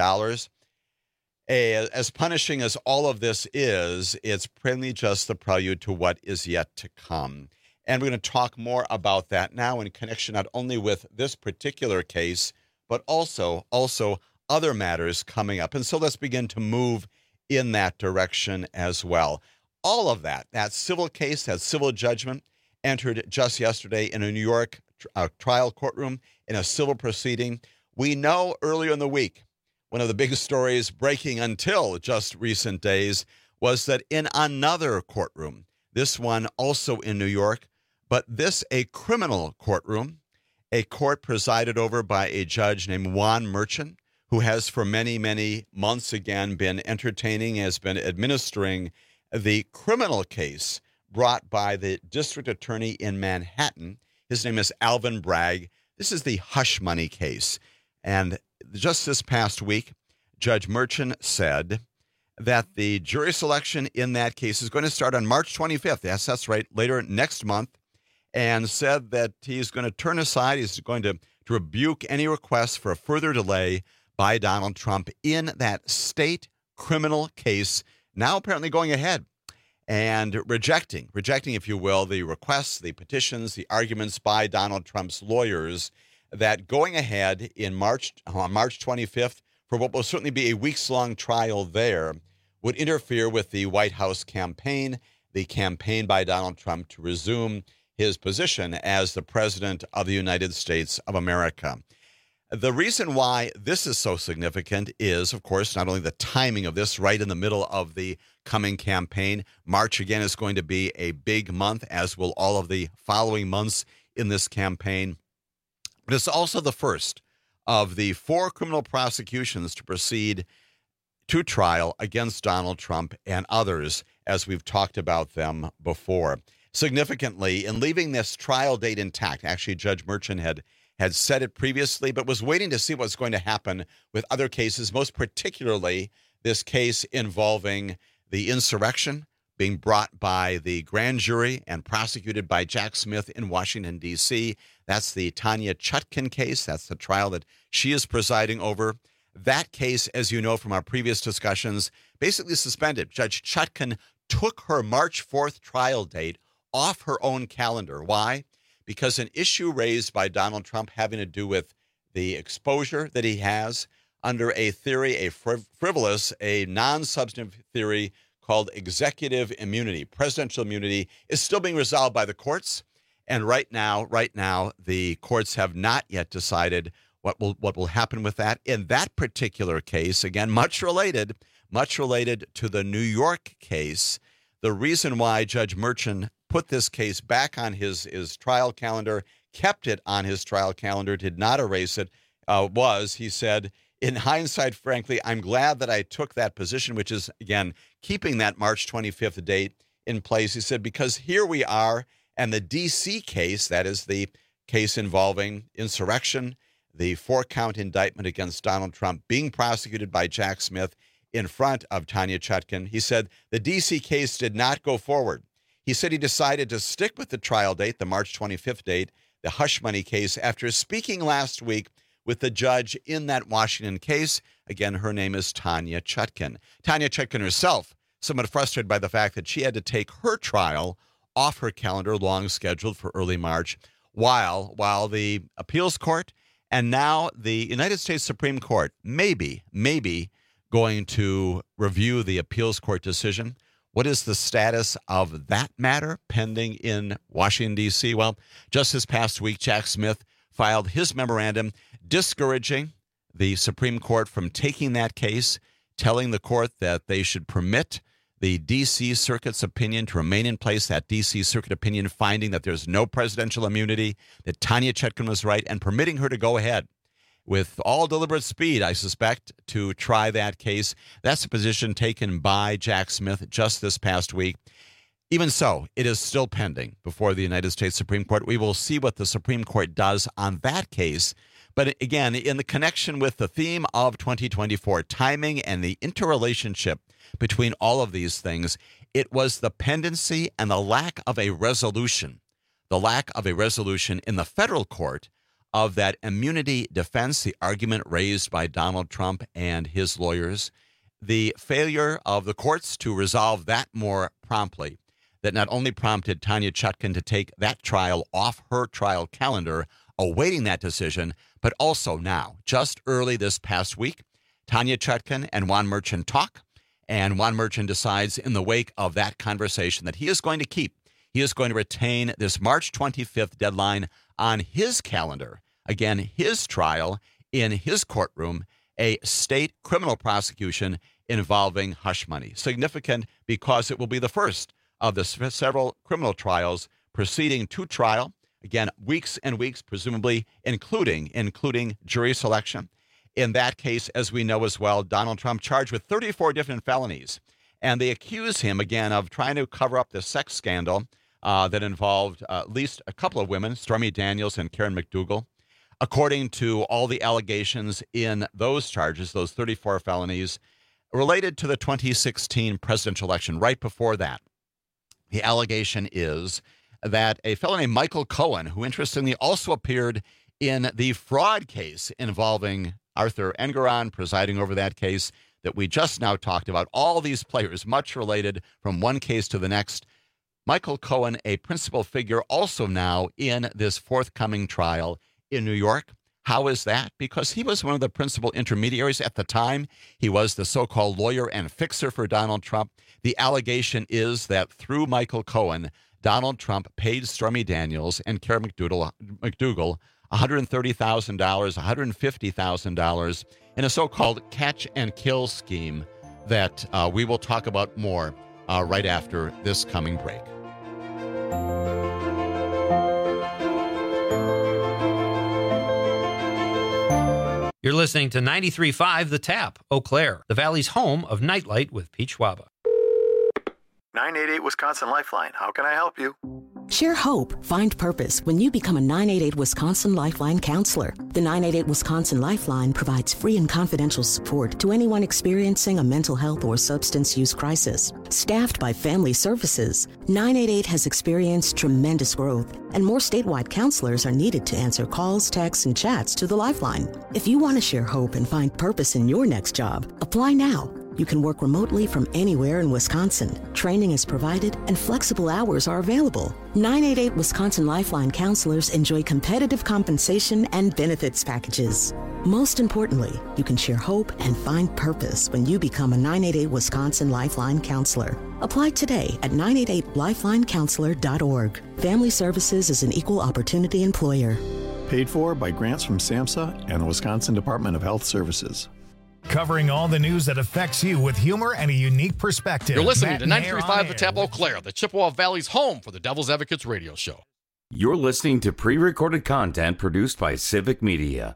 As punishing as all of this is, it's plainly just the prelude to what is yet to come. And we're going to talk more about that now in connection not only with this particular case, but also other matters coming up. And so let's begin to move in that direction as well. All of that civil case, that civil judgment, entered just yesterday in a New York trial courtroom in a civil proceeding. We know earlier in the week, one of the biggest stories breaking until just recent days was that in another courtroom, this one also in New York, but this a criminal courtroom, a court presided over by a judge named Juan Merchan, who has for many, many months again been entertaining, has been administering the criminal case brought by the district attorney in Manhattan. His name is Alvin Bragg. This is the hush money case. And just this past week, Judge Merchan said that the jury selection in that case is going to start on March 25th. Yes, that's right, later next month, and said that he's going to turn aside, he's going to rebuke any requests for a further delay by Donald Trump in that state criminal case, now apparently going ahead and rejecting, if you will, the requests, the petitions, the arguments by Donald Trump's lawyers that going ahead on March 25th for what will certainly be a weeks-long trial there would interfere with the White House campaign, the campaign by Donald Trump to resume his position as the president of the United States of America. The reason why this is so significant is, of course, not only the timing of this right in the middle of the coming campaign. March, again, is going to be a big month, as will all of the following months in this campaign. But it's also the first of the 4 criminal prosecutions to proceed to trial against Donald Trump and others, as we've talked about them before. Significantly, in leaving this trial date intact, actually Judge Merchan had said it previously, but was waiting to see what's going to happen with other cases, most particularly this case involving the insurrection being brought by the grand jury and prosecuted by Jack Smith in Washington, D.C. That's the Tanya Chutkan case. That's the trial that she is presiding over. That case, as you know from our previous discussions, basically suspended. Judge Chutkan took her March 4th trial date off her own calendar. Why? Because an issue raised by Donald Trump having to do with the exposure that he has under a theory, a frivolous, a non-substantive theory called executive immunity. Presidential immunity is still being resolved by the courts. And right now, the courts have not yet decided what will happen with that. In that particular case, again, much related to the New York case, the reason why Judge Merchan put this case back on his trial calendar, kept it on his trial calendar, did not erase it, was, he said, in hindsight, frankly, I'm glad that I took that position, which is, again, keeping that March 25th date in place. He said, because here we are, and the D.C. case, that is the case involving insurrection, the 4-count indictment against Donald Trump being prosecuted by Jack Smith in front of Tanya Chutkan. He said the D.C. case did not go forward. He said he decided to stick with the trial date, the March 25th date, the hush money case, after speaking last week with the judge in that Washington case. Again, her name is Tanya Chutkan. Tanya Chutkan herself, somewhat frustrated by the fact that she had to take her trial off her calendar, long scheduled for early March, while the appeals court and now the United States Supreme Court maybe going to review the appeals court decision. What is the status of that matter pending in Washington, D.C.? Well, just this past week, Jack Smith filed his memorandum discouraging the Supreme Court from taking that case, telling the court that they should permit the D.C. Circuit's opinion to remain in place, that D.C. Circuit opinion finding that there's no presidential immunity, that Tanya Chutkan was right, and permitting her to go ahead with all deliberate speed, I suspect, to try that case. That's a position taken by Jack Smith just this past week. Even so, it is still pending before the United States Supreme Court. We will see what the Supreme Court does on that case. But again, in the connection with the theme of 2024, timing and the interrelationship between all of these things, it was the pendency and the lack of a resolution in the federal court of that immunity defense, the argument raised by Donald Trump and his lawyers, the failure of the courts to resolve that more promptly, that not only prompted Tanya Chutkan to take that trial off her trial calendar, awaiting that decision, but also now, just early this past week, Tanya Chutkan and Juan Merchan talk, and Juan Merchan decides in the wake of that conversation that he is going to retain this March 25th deadline on his calendar. Again, his trial in his courtroom, a state criminal prosecution involving hush money. Significant because it will be the first of the several criminal trials proceeding to trial. Again, weeks and weeks, presumably, including jury selection. In that case, as we know as well, Donald Trump charged with 34 different felonies. And they accuse him, again, of trying to cover up the sex scandal that involved at least a couple of women, Stormy Daniels and Karen McDougal. According to all the allegations in those charges, those 34 felonies, related to the 2016 presidential election, right before that, the allegation is that a fellow named Michael Cohen, who interestingly also appeared in the fraud case involving Arthur Engeron, presiding over that case that we just now talked about, all these players much related from one case to the next. Michael Cohen, a principal figure also now in this forthcoming trial in New York. How is that? Because he was one of the principal intermediaries at the time. He was the so-called lawyer and fixer for Donald Trump. The allegation is that through Michael Cohen, Donald Trump paid Stormy Daniels and Karen McDougal $130,000, $150,000 in a so-called catch and kill scheme that we will talk about more right after this coming break. You're listening to 93.5 The Tap, Eau Claire, the Valley's home of Nightlight with Pete Schwaba. 988 Wisconsin Lifeline. How can I help you? Share hope, find purpose when you become a 988 Wisconsin Lifeline counselor. The 988 Wisconsin Lifeline provides free and confidential support to anyone experiencing a mental health or substance use crisis. Staffed by Family Services, 988 has experienced tremendous growth, and more statewide counselors are needed to answer calls, texts, and chats to the Lifeline. If you want to share hope and find purpose in your next job, apply now. You can work remotely from anywhere in Wisconsin. Training is provided and flexible hours are available. 988 Wisconsin Lifeline counselors enjoy competitive compensation and benefits packages. Most importantly, you can share hope and find purpose when you become a 988 Wisconsin Lifeline counselor. Apply today at 988lifelinecounselor.org. Family Services is an equal opportunity employer. Paid for by grants from SAMHSA and the Wisconsin Department of Health Services. Covering all the news that affects you with humor and a unique perspective. You're listening to Matt and 93.5 The Tap Eau Claire, the Chippewa Valley's home for the Devil's Advocates radio show. You're listening to pre-recorded content produced by Civic Media.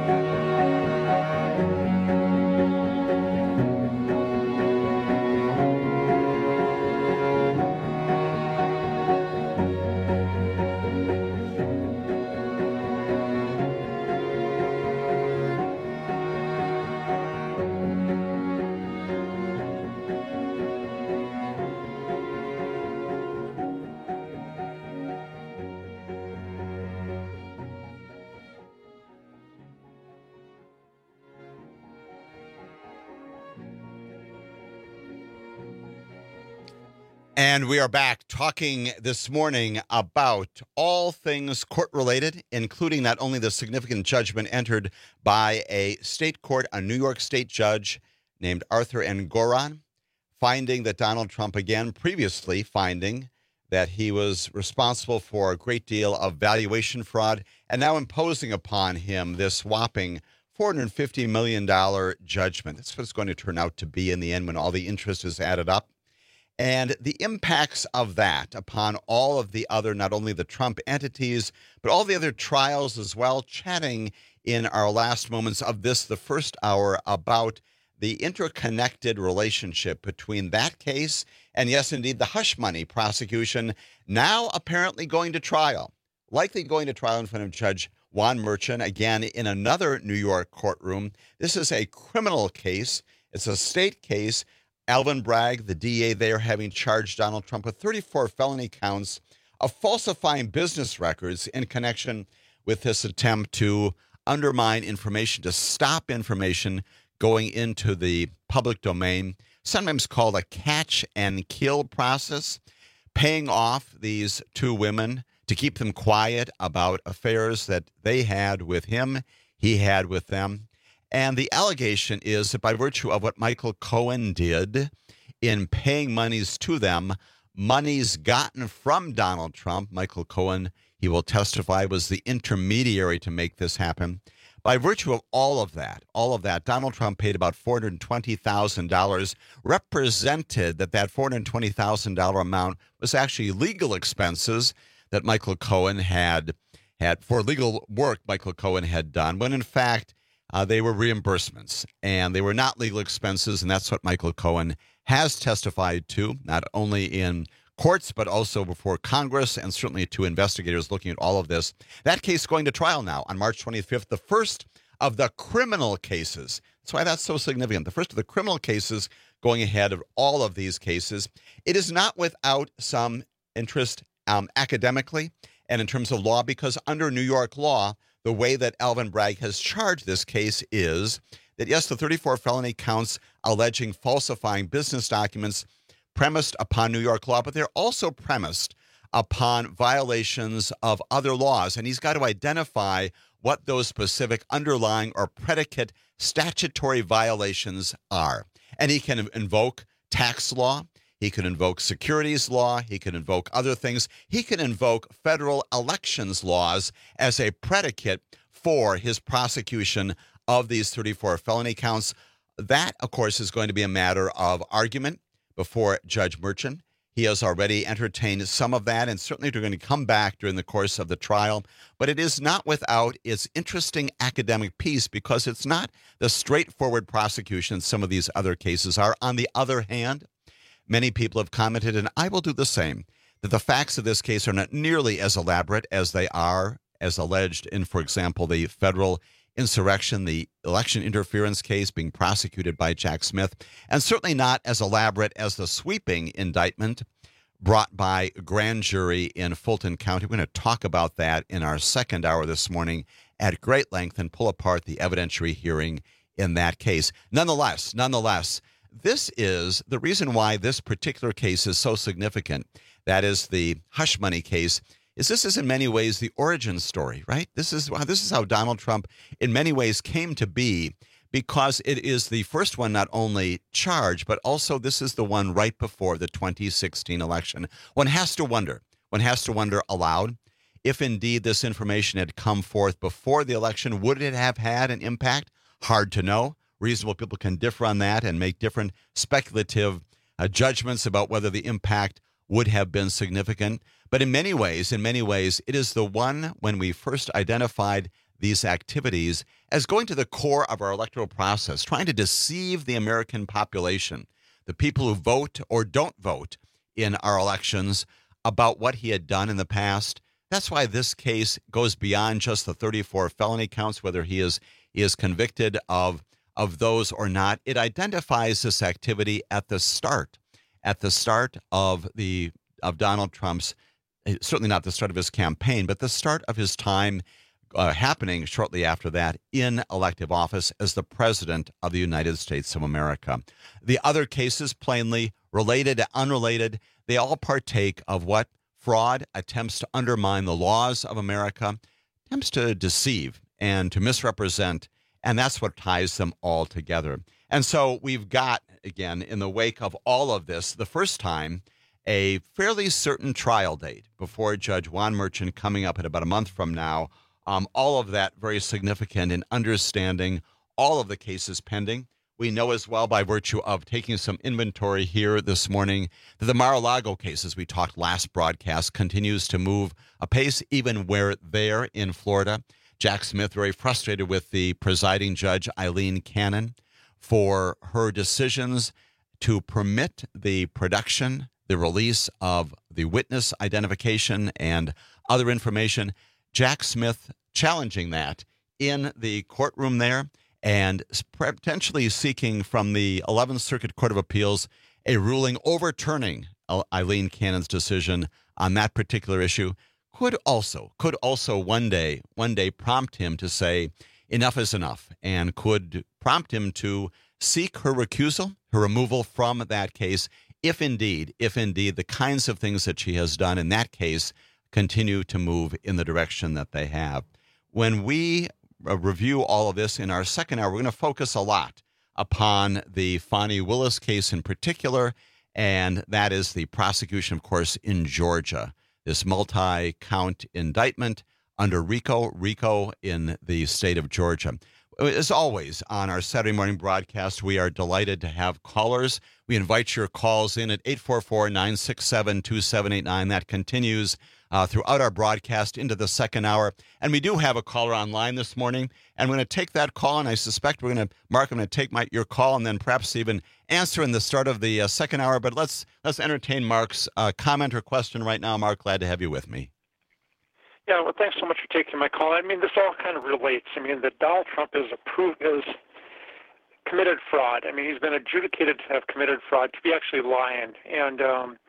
And we are back talking this morning about all things court-related, including not only the significant judgment entered by a state court, a New York State judge named Arthur Engoron, finding that Donald Trump, again, previously finding that he was responsible for a great deal of valuation fraud, and now imposing upon him this whopping $450 million judgment. That's what it's going to turn out to be in the end when all the interest is added up. And the impacts of that upon all of the other, not only the Trump entities, but all the other trials as well, chatting in our last moments of this, the first hour, about the interconnected relationship between that case and, yes, indeed, the hush money prosecution, now apparently going to trial, likely going to trial in front of Judge Juan Merchan, again, in another New York courtroom. This is a criminal case. It's a state case. Alvin Bragg, the DA there, having charged Donald Trump with 34 felony counts of falsifying business records in connection with this attempt to undermine information, to stop information going into the public domain, sometimes called a catch and kill process, paying off these two women to keep them quiet about affairs that they had with him, he had with them. And the allegation is that by virtue of what Michael Cohen did in paying monies to them, monies gotten from Donald Trump, Michael Cohen, he will testify, was the intermediary to make this happen. By virtue of all of that, Donald Trump paid about $420,000, represented that $420,000 amount was actually legal expenses that Michael Cohen had for legal work Michael Cohen had done, when in fact, they were reimbursements, and they were not legal expenses, and that's what Michael Cohen has testified to, not only in courts, but also before Congress, and certainly to investigators looking at all of this. That case is going to trial now on March 25th, the first of the criminal cases. That's why that's so significant. The first of the criminal cases going ahead of all of these cases. It is not without some interest academically and in terms of law, because under New York law, the way that Alvin Bragg has charged this case is that, yes, the 34 felony counts alleging falsifying business documents premised upon New York law, but they're also premised upon violations of other laws. And he's got to identify what those specific underlying or predicate statutory violations are. And he can invoke tax law. He can invoke securities law. He can invoke other things. He can invoke federal elections laws as a predicate for his prosecution of these 34 felony counts. That, of course, is going to be a matter of argument before Judge Merchan. He has already entertained some of that, and certainly they're going to come back during the course of the trial. But it is not without its interesting academic piece, because it's not the straightforward prosecution some of these other cases are. On the other hand, many people have commented, and I will do the same, that the facts of this case are not nearly as elaborate as they are, as alleged in, for example, the federal insurrection, the election interference case being prosecuted by Jack Smith, and certainly not as elaborate as the sweeping indictment brought by a grand jury in Fulton County. We're going to talk about that in our second hour this morning at great length and pull apart the evidentiary hearing in that case. Nonetheless, this is the reason why this particular case is so significant. That is the hush money case. This is in many ways the origin story, right? This is how Donald Trump in many ways came to be, because it is the first one not only charged, but also this is the one right before the 2016 election. One has to wonder aloud, if indeed this information had come forth before the election, would it have had an impact? Hard to know. Reasonable people can differ on that and make different speculative judgments about whether the impact would have been significant. But in many ways, it is the one when we first identified these activities as going to the core of our electoral process, trying to deceive the American population, the people who vote or don't vote in our elections, about what he had done in the past. That's why this case goes beyond just the 34 felony counts, whether he is convicted of those or not. It identifies this activity at the start of Donald Trump's, certainly not the start of his campaign, but the start of his time happening shortly after that in elective office as the President of the United States of America. The other cases, plainly related, unrelated, they all partake of what? Fraud, attempts to undermine the laws of America, attempts to deceive and to misrepresent, and that's what ties them all together. And so we've got, again, in the wake of all of this, the first time, a fairly certain trial date before Judge Juan Merchan coming up in about a month from now. All of that very significant in understanding all of the cases pending. We know as well, by virtue of taking some inventory here this morning, that the Mar-a-Lago case, as we talked last broadcast, continues to move apace, even where there in Florida. Jack Smith very frustrated with the presiding judge, Eileen Cannon, for her decisions to permit the production, the release of the witness identification and other information. Jack Smith challenging that in the courtroom there and potentially seeking from the 11th Circuit Court of Appeals a ruling overturning Eileen Cannon's decision on that particular issue. Could also one day prompt him to say enough is enough, and could prompt him to seek her recusal, her removal from that case, if indeed the kinds of things that she has done in that case continue to move in the direction that they have. When we review all of this in our second hour, we're going to focus a lot upon the Fani Willis case in particular, and that is the prosecution, of course, in Georgia. This multi-count indictment under RICO in the state of Georgia. As always, on our Saturday morning broadcast, we are delighted to have callers. We invite your calls in at 844-967-2789. That continues throughout our broadcast into the second hour. And we do have a caller online this morning, and we're going to take that call, and I suspect Mark, I'm going to take your call and then perhaps even answer in the start of the second hour. But let's entertain Mark's comment or question right now. Mark, glad to have you with me. Yeah, well, thanks so much for taking my call. I mean, this all kind of relates. I mean, that Donald Trump is committed fraud. I mean, he's been adjudicated to have committed fraud, to be actually lying. And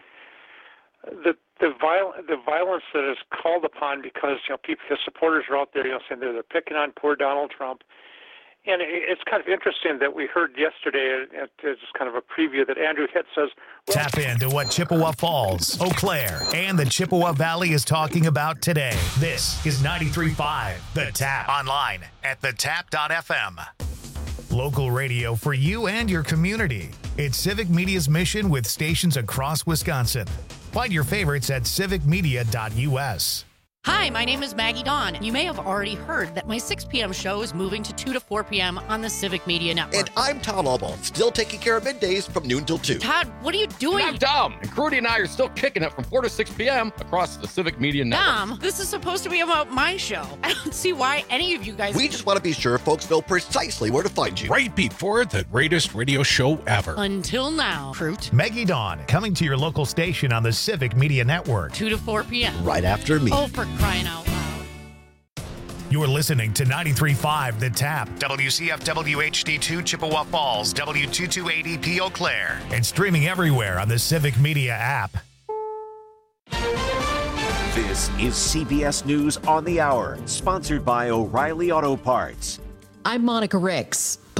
the violence that is called upon because, people, his supporters are out there, saying they're picking on poor Donald Trump. And it's kind of interesting that we heard yesterday, it's kind of a preview, that Andrew Hitt says... Tap into what Chippewa Falls, Eau Claire, and the Chippewa Valley is talking about today. This is 93.5 The Tap. Online at thetap.fm. Local radio for you and your community. It's Civic Media's mission with stations across Wisconsin. Find your favorites at civicmedia.us. Hi, my name is Maggie Dawn. You may have already heard that my 6 p.m. show is moving to 2 to 4 p.m. on the Civic Media Network. And I'm Todd Albaugh, still taking care of middays from noon till 2. Todd, what are you doing? I'm Dom, and Crudy and I are still kicking it from 4 to 6 p.m. across the Civic Media Network. Dom, this is supposed to be about my show. I don't see why any of you guys... We just want to be sure folks know precisely where to find you. Right before the greatest radio show ever. Until now, Fruit. Maggie Dawn, coming to your local station on the Civic Media Network. 2 to 4 p.m. Right after me. Oh, for crying out loud. You're listening to 93.5 The Tap, WCFW HD2 Chippewa Falls, W228EP Eau Claire, and streaming everywhere on the Civic Media app. This is CBS News on the Hour, sponsored by O'Reilly Auto Parts. I'm Monica Ricks.